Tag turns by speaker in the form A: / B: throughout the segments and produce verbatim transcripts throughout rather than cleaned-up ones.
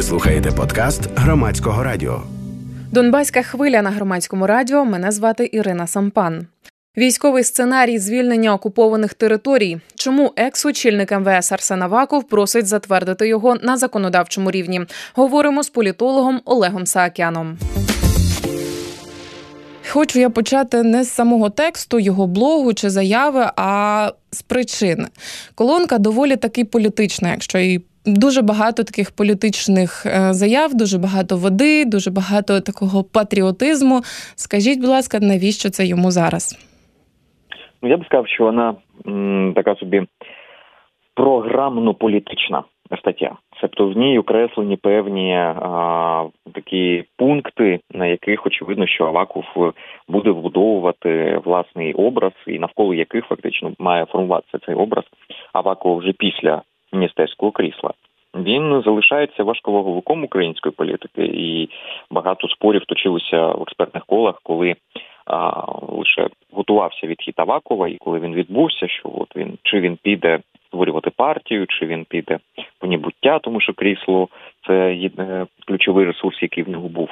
A: Ви слухаєте подкаст Громадського радіо.
B: Донбаська хвиля на Громадському радіо. Мене звати Ірина Сампан. Військовий сценарій звільнення окупованих територій. Чому екс-очільник ем ве ес Арсен Аваков просить затвердити його на законодавчому рівні? Говоримо з політологом Олегом Саакяном. Хочу я почати не з самого тексту, його блогу чи заяви, а з причин. Колонка доволі таки політична, якщо і дуже багато таких політичних заяв, дуже багато води, дуже багато такого патріотизму. Скажіть, будь ласка, навіщо це йому зараз?
C: Ну, я б сказав, що вона м, така собі програмно-політична стаття. Тобто в ній окреслені певні а, такі пункти, на яких очевидно, що Аваков буде вбудовувати власний образ, і навколо яких фактично має формуватися цей образ Авакова вже після міністерського крісла. Він залишається важковаговиком української політики, і багато спорів точилося в експертних колах, коли а, лише готувався відхід Авакова, і коли він відбувся, що от він чи він піде створювати партію, чи він піде в небуття, тому що крісло – це ключовий ресурс, який в нього був.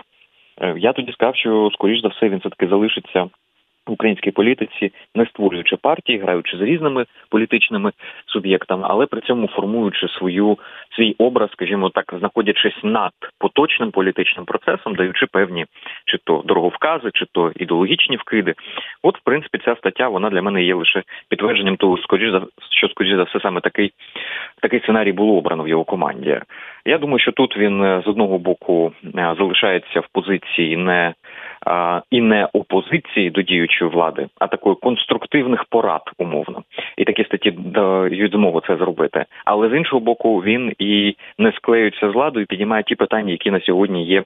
C: Я тоді сказав, що, скоріш за все, він все-таки залишиться в українській політиці, не створюючи партії, граючи з різними політичними суб'єктами, але при цьому формуючи свою, свій образ, скажімо так, знаходячись над поточним політичним процесом, даючи певні чи то дороговкази, чи то ідеологічні вкиди. От, в принципі, ця стаття, вона для мене є лише підтвердженням того, скоріш за, що, скоріш за все, саме такий, такий сценарій було обрано в його команді. Я думаю, що тут він, з одного боку, залишається в позиції не а, і не опозиції до діючої влади, а такої конструктивних порад, умовно. І такі статті дають змогу це зробити. Але з іншого боку, він і не склеюється з владою, і піднімає ті питання, які на сьогодні є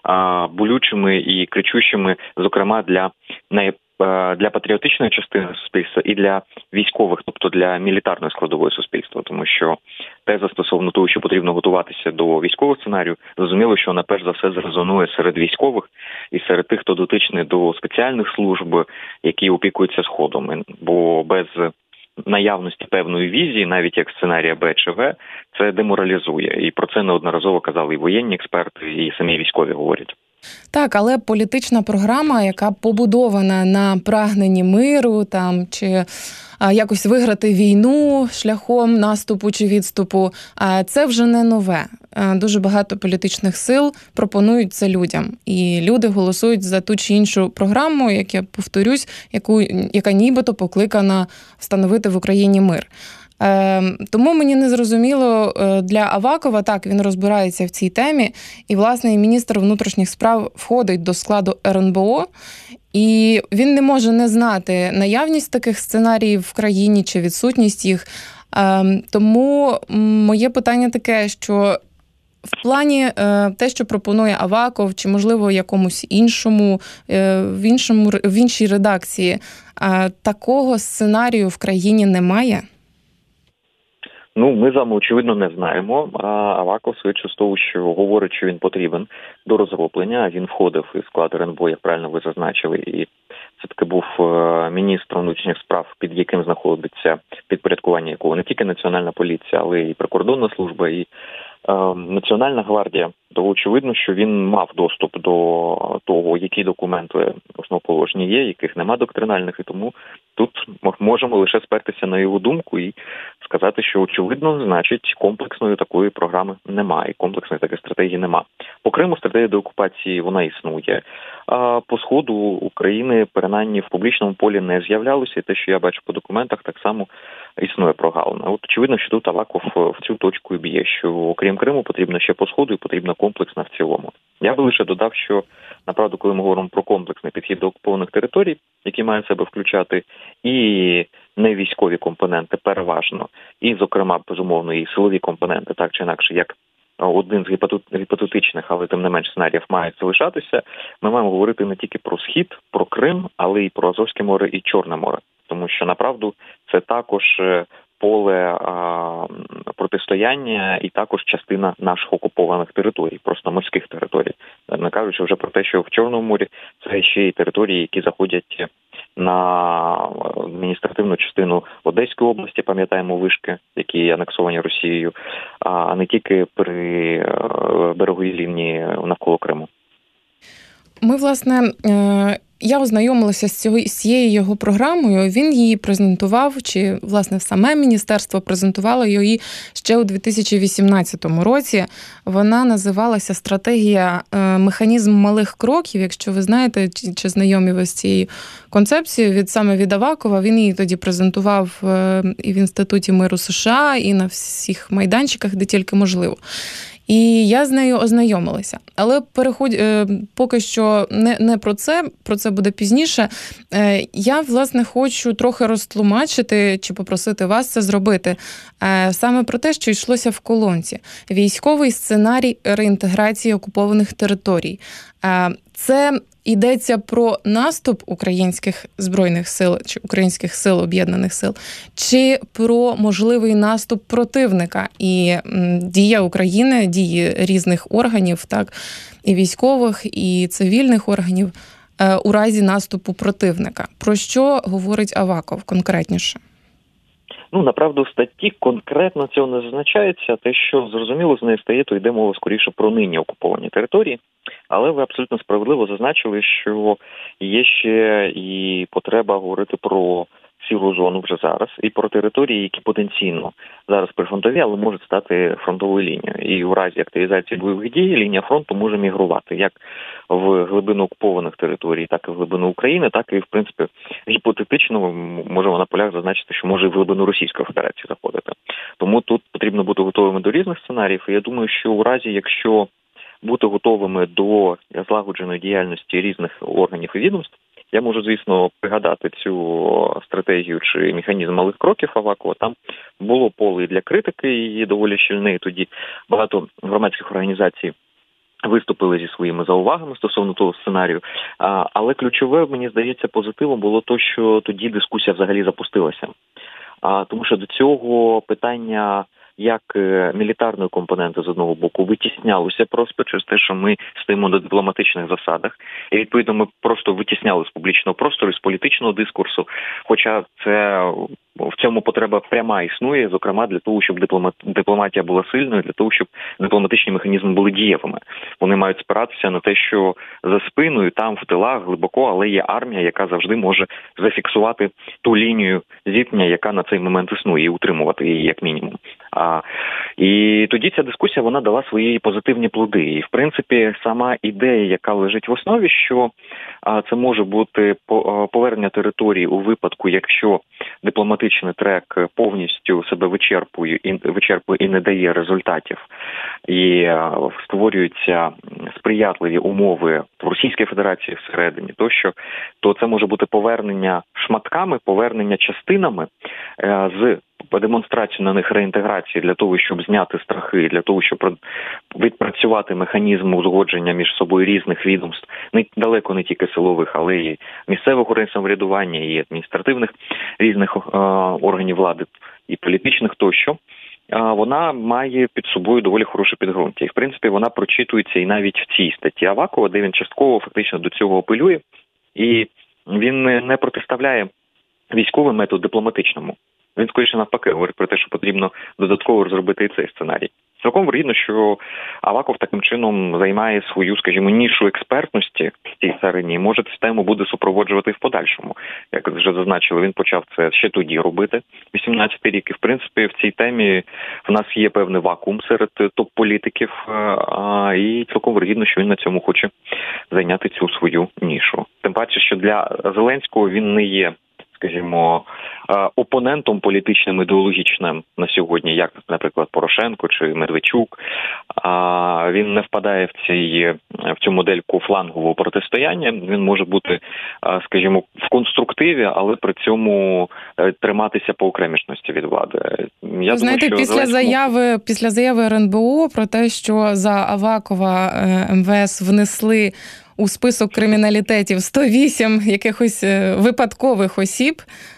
C: а, болючими і кричущими, зокрема, для най для патріотичної частини суспільства і для військових, тобто для мілітарної складової суспільства, тому що теза стосовно того, що потрібно готуватися до військового сценарію, зрозуміло, що вона перш за все зрезонує серед військових і серед тих, хто дотичний до спеціальних служб, які опікуються Сходом, бо без наявності певної візії, навіть як сценарія Б чи В, це деморалізує. І про це неодноразово казали і воєнні експерти, і самі військові говорять.
B: Так, але політична програма, яка побудована на прагненні миру, там, чи а, якось виграти війну шляхом наступу чи відступу, а, це вже не нове. А, дуже багато політичних сил пропонують це людям. І люди голосують за ту чи іншу програму, як я повторюсь, яку, яка нібито покликана встановити в Україні мир. Тому мені не зрозуміло для Авакова, так, він розбирається в цій темі, і, власне, міністр внутрішніх справ входить до складу ер ен бе о, і він не може не знати наявність таких сценаріїв в країні чи відсутність їх. Тому моє питання таке, що в плані те, що пропонує Аваков, чи, можливо, якомусь іншому, в, іншому, в іншій редакції, такого сценарію в країні немає?
C: Ну, ми з вами, очевидно, не знаємо. А Аваков, швидше з того, що говорить, що він потрібен до розроблення. Він входив із склад ер ен бе о, як правильно ви зазначили, і все-таки був міністром внутрішніх справ, під яким знаходиться підпорядкування якого не тільки Національна поліція, але і прикордонна служба, і е, Національна гвардія. То очевидно, що він мав доступ до того, які документи основоположні є, яких нема доктринальних, і тому тут можемо лише спертися на його думку і сказати, що, очевидно, значить, комплексної такої програми немає, комплексної такої стратегії немає. По Криму стратегія деокупації, вона існує. А по Сходу України, принаймні, в публічному полі не з'являлося, і те, що я бачу по документах, так само існує прогалина. От, очевидно, що тут Аваков в цю точку і б'є, що окрім Криму потрібно ще по Сходу і потрібна комплексна в цілому. Я би лише додав, що, направду, коли ми говоримо про комплексний підхід до окупованих територій, які мають в себе включати і невійськові компоненти переважно, і, зокрема, безумовно, і силові компоненти, так чи інакше, як один з гіпотетичних, але тим не менш сценаріїв мають залишатися, ми маємо говорити не тільки про Схід, про Крим, але й про Азовське море і Чорне море. Тому що, направду, це також поле а, протистояння і також частина наших окупованих територій, просто морських територій. Не кажучи вже про те, що в Чорному морі це ще й території, які заходять на адміністративну частину Одеської області, пам'ятаємо вишки, які анексовані Росією, а не тільки при береговій лінії навколо Криму.
B: Ми, власне, я ознайомилася з цього, з цією його програмою, він її презентував, чи, власне, саме міністерство презентувало її ще у дві тисячі вісімнадцятому році. Вона називалася «Стратегія механізм малих кроків». Якщо ви знаєте, чи, чи знайомі ви з цією концепцією, від, саме від Авакова, він її тоді презентував і в Інституті миру США, і на всіх майданчиках, де тільки можливо. І я з нею ознайомилася. Але переходь, поки що не, не про це, про це буде пізніше. Я, власне, хочу трохи розтлумачити, чи попросити вас це зробити, саме про те, що йшлося в колонці. Військовий сценарій реінтеграції окупованих територій. Це йдеться про наступ українських збройних сил чи українських сил, об'єднаних сил, чи про можливий наступ противника і дія України, дії різних органів, так, і військових, і цивільних органів у разі наступу противника. Про що говорить Аваков конкретніше?
C: Ну, направду, в статті конкретно цього не зазначається. Те, що зрозуміло з неї стає, то йде мова скоріше про нині окуповані території. Але ви абсолютно справедливо зазначили, що є ще і потреба говорити про сіру зону вже зараз, і про території, які потенційно зараз прифронтові, але можуть стати фронтовою лінією. І в разі активізації бойових дій лінія фронту може мігрувати як в глибину окупованих територій, так і в глибину України, так і, в принципі, гіпотетично можемо на полях зазначити, що може і в глибину Російської Федерації заходити. Тому тут потрібно бути готовими до різних сценаріїв. І я думаю, що у разі, якщо бути готовими до злагодженої діяльності різних органів і відомств, я можу, звісно, пригадати цю стратегію чи механізм малих кроків Авакова. Там було поле і для критики, її доволі щільне. Тоді багато громадських організацій виступили зі своїми заувагами стосовно того сценарію. Але ключове, мені здається, позитивом було те, що тоді дискусія взагалі запустилася. Тому що до цього питання як мілітарної компоненти з одного боку витіснялося просто через те, що ми стоїмо на дипломатичних засадах. І, відповідно, ми просто витісняли з публічного простору, з політичного дискурсу. Хоча це в цьому потреба пряма існує, зокрема для того, щоб дипломат... дипломатія була сильною, для того, щоб дипломатичні механізми були дієвими. Вони мають спиратися на те, що за спиною, там в тилах, глибоко, але є армія, яка завжди може зафіксувати ту лінію зіткнення, яка на цей момент існує, і утримувати її як мінімум. А, і тоді ця дискусія, вона дала свої позитивні плоди. І, в принципі, сама ідея, яка лежить в основі, що а, це може бути повернення території у випадку, якщо дипломатичний трек повністю себе вичерпує і, вичерпує і не дає результатів, і а, створюються сприятливі умови в Російській Федерації всередині, тощо, то це може бути повернення шматками, повернення частинами е, з демонстрацію на них реінтеграції для того, щоб зняти страхи, для того, щоб відпрацювати механізм узгодження між собою різних відомств, не далеко не тільки силових, але й місцевих органів самоврядування, і адміністративних різних е, органів влади, і політичних тощо. Вона має під собою доволі хороше підґрунтя. І, в принципі, вона прочитується і навіть в цій статті Авакова, де він частково фактично до цього апелює. І він не протиставляє військовий метод дипломатичному. Він, скоріше, навпаки, говорить про те, що потрібно додатково розробити і цей сценарій. Цілком вірогідно, що Аваков таким чином займає свою, скажімо, нішу експертності в цій царині і може цю тему буде супроводжувати в подальшому. Як вже зазначили, він почав це ще тоді робити, вісімнадцятий рік. І, в принципі, в цій темі в нас є певний вакуум серед топ-політиків, і цілком вірогідно, що він на цьому хоче зайняти цю свою нішу. Тим паче, що для Зеленського він не є, скажімо, опонентом політичним, ідеологічним на сьогодні, як, наприклад, Порошенко чи Медведчук. Він не впадає в цій, в цю модельку флангового протистояння. Він може бути, скажімо, в конструктиві, але при цьому триматися по окремішності від влади. Я
B: Ви знаєте,
C: думаю, що
B: після
C: Зеленському...
B: заяви, після заяви ер ен бе о про те, що за Авакова ем ве ес внесли у список криміналітетів сто вісім якихось випадкових осіб,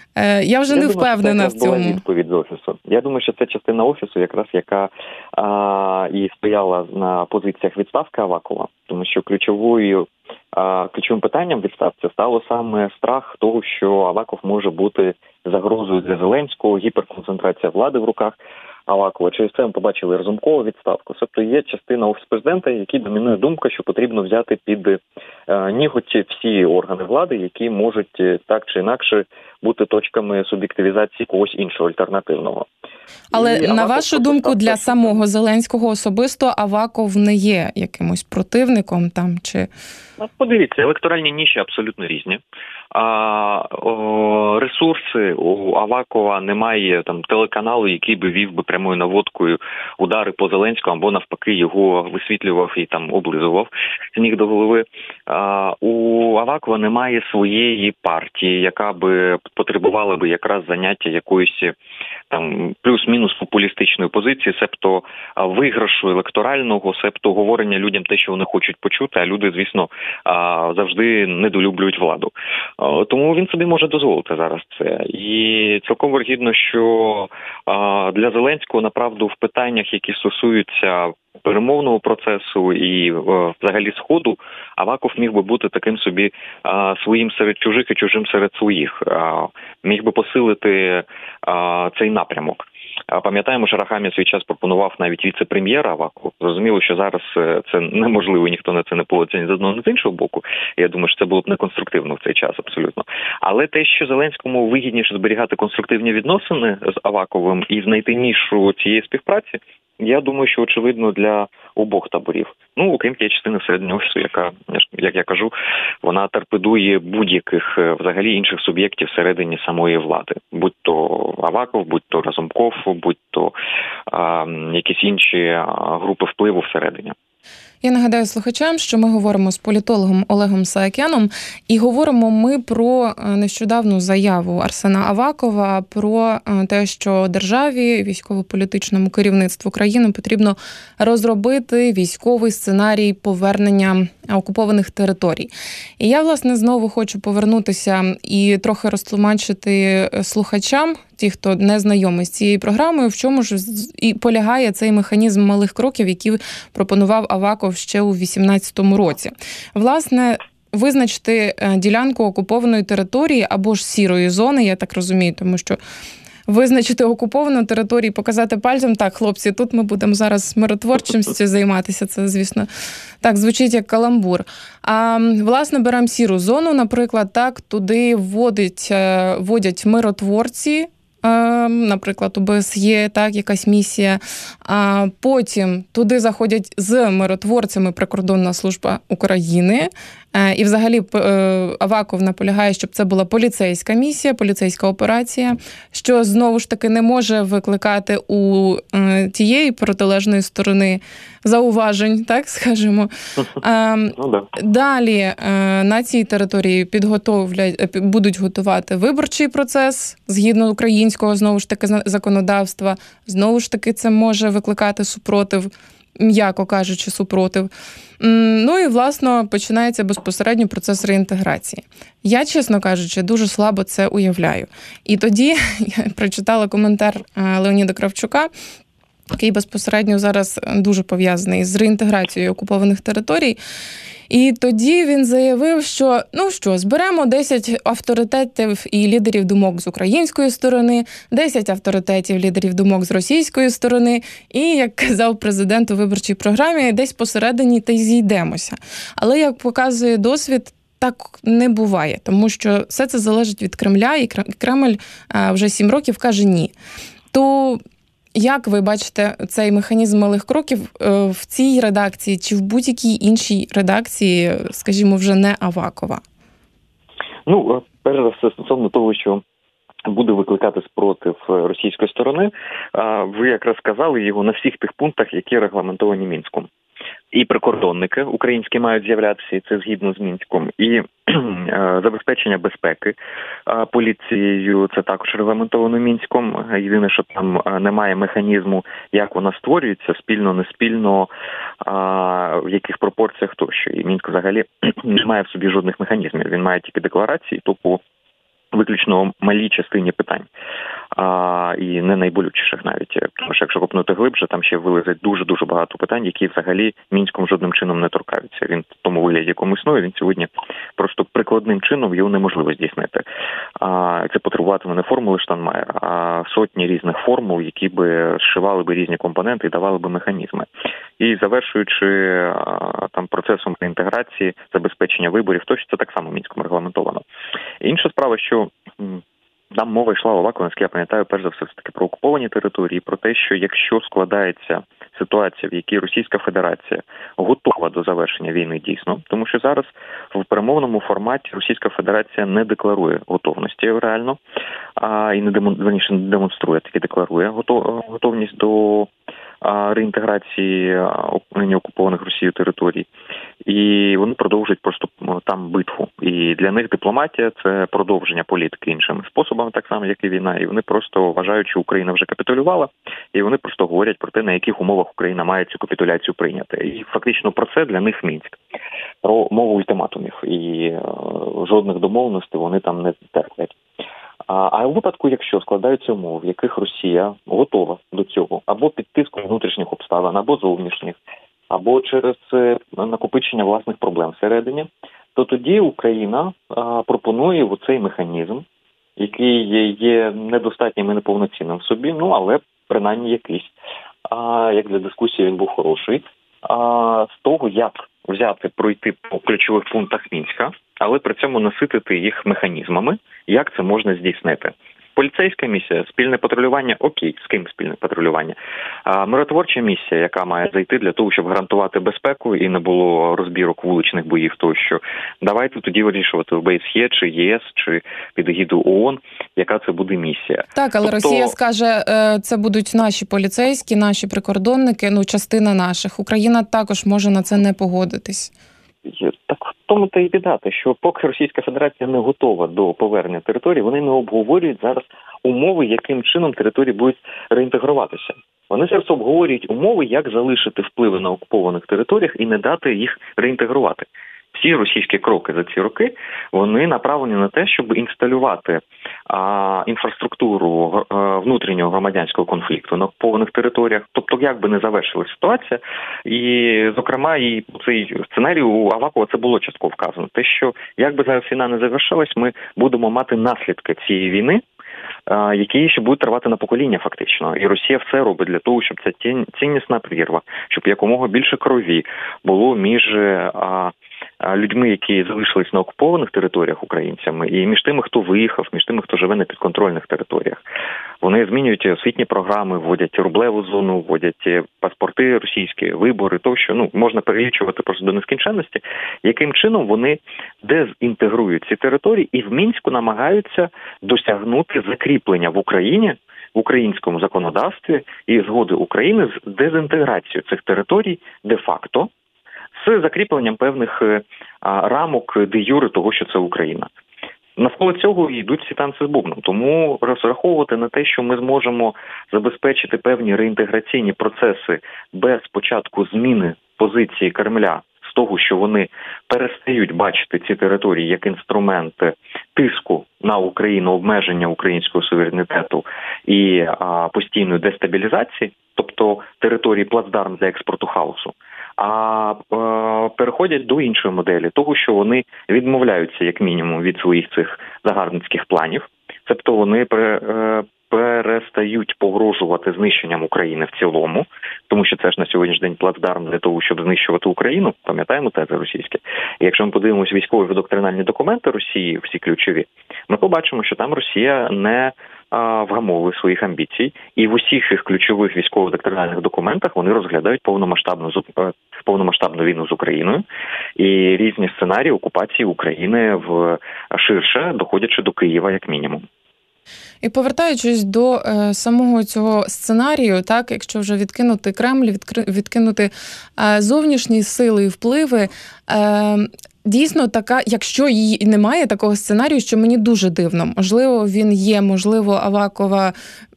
B: я вже я не думаю, впевнена в цьому.
C: Була відповідь з Офісу. Я думаю, що це частина Офісу, якраз яка а, і стояла на позиціях відставки Авакова, тому що ключовою ключовим питанням відставці стало саме страх того, що Аваков може бути загрозою для Зеленського, гіперконцентрація влади в руках Авакова. Через це ми побачили Разумкову відставку. Тобто є частина Офісу президента, який домінує думка, що потрібно взяти під е, ніготі всі органи влади, які можуть так чи інакше бути точками суб'єктивізації когось іншого, альтернативного.
B: Але,
C: І
B: на
C: Аваков
B: вашу думку, для
C: так,
B: самого Зеленського особисто Аваков не є якимось противником там чи...
C: Подивіться, електоральні ніші абсолютно різні. А, о, ресурси у Авакова немає там телеканалу, який би вів би прямою наводкою удари по Зеленському, або навпаки його висвітлював і там облизував з ніг до голови. А, у Авакова немає своєї партії, яка би потребувала би якраз заняття якоїсь там плюс-мінус популістичної позиції, себто виграшу електорального, себто говорення людям те, що вони хочуть почути, а люди, звісно, завжди недолюблюють владу. Тому він собі може дозволити зараз це. І цілком вірогідно, що для Зеленського, направду, в питаннях, які стосуються перемовного процесу і взагалі Сходу, Аваков міг би бути таким собі своїм серед чужих і чужим серед своїх. Міг би посилити цей напрямок. Пам'ятаємо, що Арахамія свій час пропонував навіть віце-прем'єра Авакову. Зрозуміло, що зараз це неможливо, ніхто на це не погодиться ні з одного, ні з іншого боку. Я думаю, що це було б неконструктивно в цей час абсолютно. Але те, що Зеленському вигідніше зберігати конструктивні відносини з Аваковим і знайти нішу цієї співпраці, я думаю, що очевидно для обох таборів. Ну, окрім тієї частини середнього офісу, яка, як я кажу, вона торпедує будь-яких взагалі інших суб'єктів всередині самої влади. Будь то Аваков, будь то Разумков, будь то а, якісь інші групи впливу всередині.
B: Я нагадаю слухачам, що ми говоримо з політологом Олегом Саакяном, і говоримо ми про нещодавну заяву Арсена Авакова про те, що державі, військово-політичному керівництву країни потрібно розробити військовий сценарій повернення окупованих територій. І я, власне, знову хочу повернутися і трохи розтлумачити слухачам, ті, хто не знайомий з цією програмою, в чому ж і полягає цей механізм малих кроків, який пропонував Аваков ще у вісімнадцятому році. Власне, визначити ділянку окупованої території або ж сірої зони, я так розумію, тому що визначити окуповану територію, показати пальцем, так, хлопці, тут ми будемо зараз миротворчістю займатися, це, звісно, так, звучить як каламбур. А, власне, беремо сіру зону, наприклад, так, туди вводять, вводять миротворці, наприклад, у Б С Є, так, якась місія, а потім туди заходять з миротворцями Прикордонна служба України, і взагалі Аваков наполягає, щоб це була поліцейська місія, поліцейська операція, що знову ж таки не може викликати у тієї протилежної сторони зауважень, так скажемо. Далі на цій території підготовлять, будуть готувати виборчий процес згідно українського, знову ж таки, законодавства. Знову ж таки, це може викликати супротив, м'яко кажучи, супротив. Ну і, власне, починається безпосередньо процес реінтеграції. Я, чесно кажучи, дуже слабо це уявляю. І тоді я прочитала коментар Леоніда Кравчука, який безпосередньо зараз дуже пов'язаний з реінтеграцією окупованих територій. І тоді він заявив, що, ну що, зберемо десять авторитетів і лідерів думок з української сторони, десять авторитетів лідерів думок з російської сторони, і, як казав президент у виборчій програмі, десь посередині та й зійдемося. Але, як показує досвід, так не буває, тому що все це залежить від Кремля, і Кремль вже сім років каже ні. То як ви бачите цей механізм малих кроків в цій редакції чи в будь-якій іншій редакції, скажімо, вже не Авакова?
C: Ну, перш за все, стосовно того, що буде викликати спротив російської сторони, ви якраз сказали його на всіх тих пунктах, які регламентовані Мінськом. І прикордонники українські мають з'являтися, і це згідно з Мінськом, і забезпечення безпеки поліцією, це також регламентовано Мінськом. Єдине, що там немає механізму, як вона створюється, спільно, не спільно, в яких пропорціях тощо. І Мінськ взагалі не має в собі жодних механізмів. Він має тільки декларації, тобто виключно малій частині питань. А, і не найболючіших навіть. Тому що якщо копнути глибше, там ще вилазить дуже-дуже багато питань, які взагалі Мінськом жодним чином не торкаються. Він в тому вигляді, якому існує, він сьогодні просто прикладним чином його неможливо здійснити. А, це потребуватиме не формули Штайнмайєра, а сотні різних формул, які би зшивали би різні компоненти і давали би механізми. І завершуючи а, там процесом інтеграції, забезпечення виборів, то це так само Мінськом регламентовано. Інша справа, що там мова йшла у Авакові, наскільки я пам'ятаю, перш за все, таки про окуповані території, про те, що якщо складається ситуація, в якій Російська Федерація готова до завершення війни дійсно, тому що зараз в перемовному форматі Російська Федерація не декларує готовності реально, а і не демонструє, не демонструє, таки декларує готовність до реінтеграції нині окупованих Росією територій. І вони продовжують просто там битву. І для них дипломатія – це продовження політики іншими способами, так само, як і війна. І вони просто вважають, що Україна вже капітулювала, і вони просто говорять про те, на яких умовах Україна має цю капітуляцію прийняти. І фактично про це для них Мінськ. Про мову ультиматумів. І е, жодних домовленостей вони там не терплять. А у випадку, якщо складаються умови, в яких Росія готова до цього, або під тиском внутрішніх обставин, або зовнішніх, або через накопичення власних проблем всередині, то тоді Україна а, пропонує оцей механізм, який є недостатнім і неповноцінним в собі, ну, але принаймні якийсь. А, як для дискусії він був хороший. А, з того, як взяти, пройти по ключових пунктах Мінська, але при цьому наситити їх механізмами, як це можна здійснити. Поліцейська місія, спільне патрулювання, окей, з ким спільне патрулювання. А миротворча місія, яка має зайти для того, щоб гарантувати безпеку і не було розбірок вуличних боїв тощо. Давайте тоді вирішувати в БСЄ, чи ЄС, чи під егідою ООН, яка це буде місія.
B: Так, але тобто... Росія скаже, це будуть наші поліцейські, наші прикордонники, ну, частина наших. Україна також може на це не погодитись.
C: Так в тому та й біда, що поки Російська Федерація не готова до повернення території, вони не обговорюють зараз умови, яким чином території будуть реінтегруватися. Вони зараз обговорюють умови, як залишити впливи на окупованих територіях і не дати їх реінтегрувати. Всі російські кроки за ці роки, вони направлені на те, щоб інсталювати а, інфраструктуру а, внутрішнього громадянського конфлікту на окупованих територіях. Тобто, як би не завершилася ситуація. І, зокрема, і цей сценарій у Авакова це було частково вказано. Те, що як би зараз війна не завершилась, ми будемо мати наслідки цієї війни, які ще будуть тривати на покоління фактично. І Росія все робить для того, щоб ця ціннісна прірва, щоб якомога більше крові було між а, людьми, які залишились на окупованих територіях українцями, і між тими, хто виїхав, між тими, хто живе на підконтрольних територіях. Вони змінюють освітні програми, вводять рублеву зону, вводять паспорти російські, вибори, тощо. Ну, можна перелічувати просто до нескінченності, яким чином вони дезінтегрують ці території і в Мінську намагаються досягнути закріплення в Україні, в українському законодавстві і згоди України з дезінтеграцією цих територій де-факто, з закріпленням певних а, рамок де-юре того, що це Україна. Навколо цього йдуть ці танці з бубном. Тому розраховувати на те, що ми зможемо забезпечити певні реінтеграційні процеси без початку зміни позиції Кремля, з того, що вони перестають бачити ці території як інструмент тиску на Україну, обмеження українського суверенітету і а, постійної дестабілізації, тобто території плацдарм для експорту хаосу, а е, переходять до іншої моделі, того, що вони відмовляються, як мінімум, від своїх цих загарбницьких планів, тобто вони пере, е, перестають погрожувати знищенням України в цілому, тому що це ж на сьогоднішній день плацдарм для того, щоб знищувати Україну, пам'ятаємо тези російське. І якщо ми подивимося військові доктринальні документи Росії, всі ключові, ми побачимо, що там Росія не вгамовує своїх амбіцій, і в усіх їх ключових військово-доктринальних документах вони розглядають повномасштабну, повномасштабну війну з Україною і різні сценарії окупації України в ширше, доходячи до Києва як мінімум.
B: І повертаючись до е, самого цього сценарію, так, якщо вже відкинути Кремль, відкри, відкинути е, зовнішні сили і впливи, е, дійсно така, якщо її немає такого сценарію, що мені дуже дивно. Можливо, він є, можливо, Авакова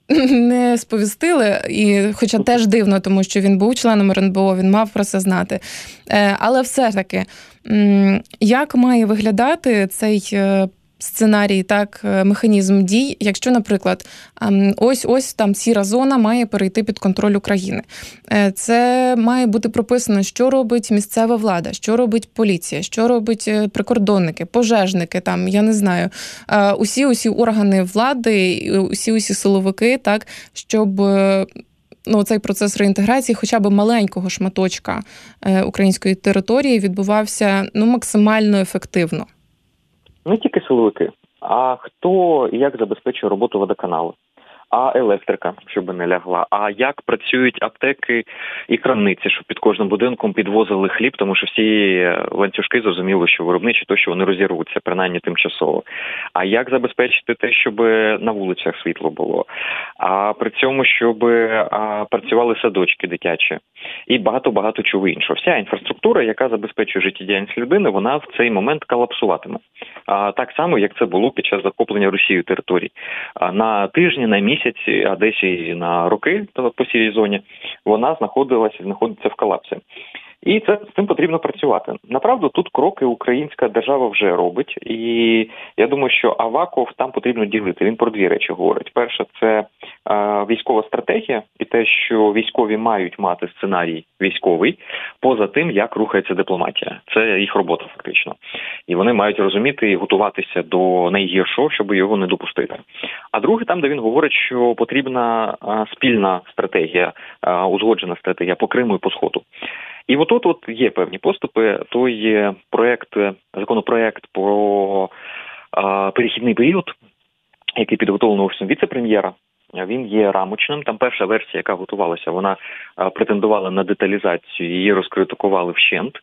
B: не сповістили, і, хоча теж дивно, тому що він був членом ер ен бе о, він мав про це знати. Е, але все-таки, як має виглядати цей сценарій, так, механізм дій, якщо, наприклад, ось-ось там сіра зона має перейти під контроль України. Це має бути прописано, що робить місцева влада, що робить поліція, що робить прикордонники, пожежники, там, я не знаю, усі-усі органи влади, усі-усі силовики, так, щоб ну, цей процес реінтеграції хоча б маленького шматочка української території відбувався ну, максимально ефективно.
C: Не тільки силовики, а хто і як забезпечує роботу водоканалу, а електрика, щоб не лягла, а як працюють аптеки і крамниці, щоб під кожним будинком підвозили хліб, тому що всі ланцюжки, зрозуміло, що виробничі, то, що вони розірвуться, принаймні тимчасово. А як забезпечити те, щоб на вулицях світло було, а при цьому, щоб а, працювали садочки дитячі і багато-багато чого іншого. Вся інфраструктура, яка забезпечує життєдіяльність людини, вона в цей момент колапсуватиме. А, так само, як це було під час захоплення Росією територій. А, на тижні, на місяць, а десь і на роки по сірій зоні, вона знаходилася і знаходиться в колапсі. І це, з цим потрібно працювати. Направду, тут кроки українська держава вже робить, і я думаю, що Аваков там потрібно ділити. Він про дві речі говорить. Перше, це е, військова стратегія і те, що військові мають мати сценарій військовий, поза тим, як рухається дипломатія. Це їх робота фактично. І вони мають розуміти і готуватися до найгіршого, щоб його не допустити. А друге, там, де він говорить, що потрібна е, спільна стратегія, е, узгоджена стратегія по Криму і по Сходу. І от тут от є певні поступи. Той проект, законопроект про а, перехідний період, який підготовлений Офісом віце-прем'єра, він є рамочним. Там перша версія, яка готувалася, вона а, претендувала на деталізацію, її розкритикували вщент.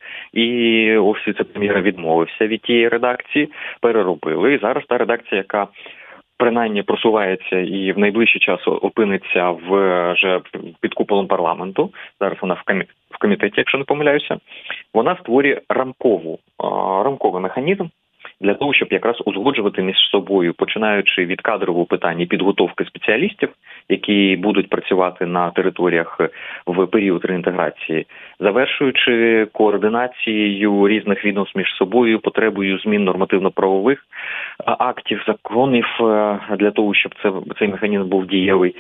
C: І Офіс віце-прем'єра відмовився від тієї редакції, переробили. І зараз та редакція, яка принаймні просувається і в найближчий час опиниться в, вже під куполом парламенту, зараз вона в, комі... в комітеті, якщо не помиляюся, вона створює рамкову, рамковий механізм для того, щоб якраз узгоджувати між собою, починаючи від кадрового питання підготовки спеціалістів, які будуть працювати на територіях в період реінтеграції, завершуючи координацією різних відомств між собою, потребою змін нормативно-правових актів, законів для того, щоб це, цей механізм був дієвий,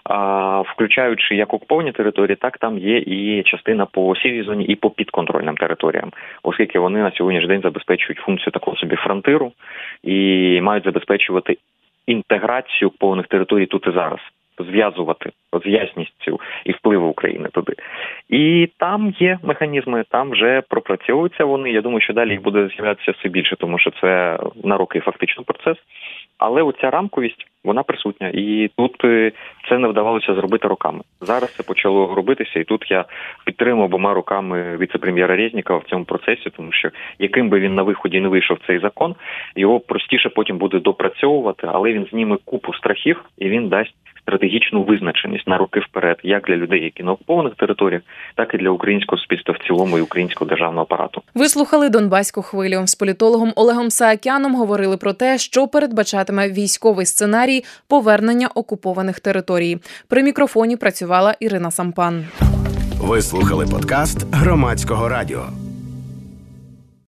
C: включаючи як окуповані території, так там є і частина по сірій зоні і по підконтрольним територіям, оскільки вони на сьогоднішній день забезпечують функцію такого собі фронтиру і мають забезпечувати інтеграцію повних територій тут і зараз, зв'язувати з ясністю і впливу України туди. І там є механізми, там вже пропрацьовуються вони. Я думаю, що далі їх буде з'являтися все більше, тому що це на роки фактично процес. Але оця рамковість, вона присутня. І тут це не вдавалося зробити роками. Зараз це почало робитися, і тут я підтримую обома руками віце-прем'єра Резнікова в цьому процесі, тому що яким би він на виході не вийшов цей закон, його простіше потім буде допрацьовувати, але він зніме купу страхів, і він дасть стратегічну визначеність на роки вперед, як для людей, які на окупованих територіях, так і для українського суспільства в цілому і українського державного апарату. Ви
B: слухали Донбаську хвилю. З політологом Олегом Саакяном говорили про те, що передбачатиме військовий сценарій повернення окупованих територій. При мікрофоні працювала Ірина Сампан.
A: Ви слухали подкаст Громадського радіо.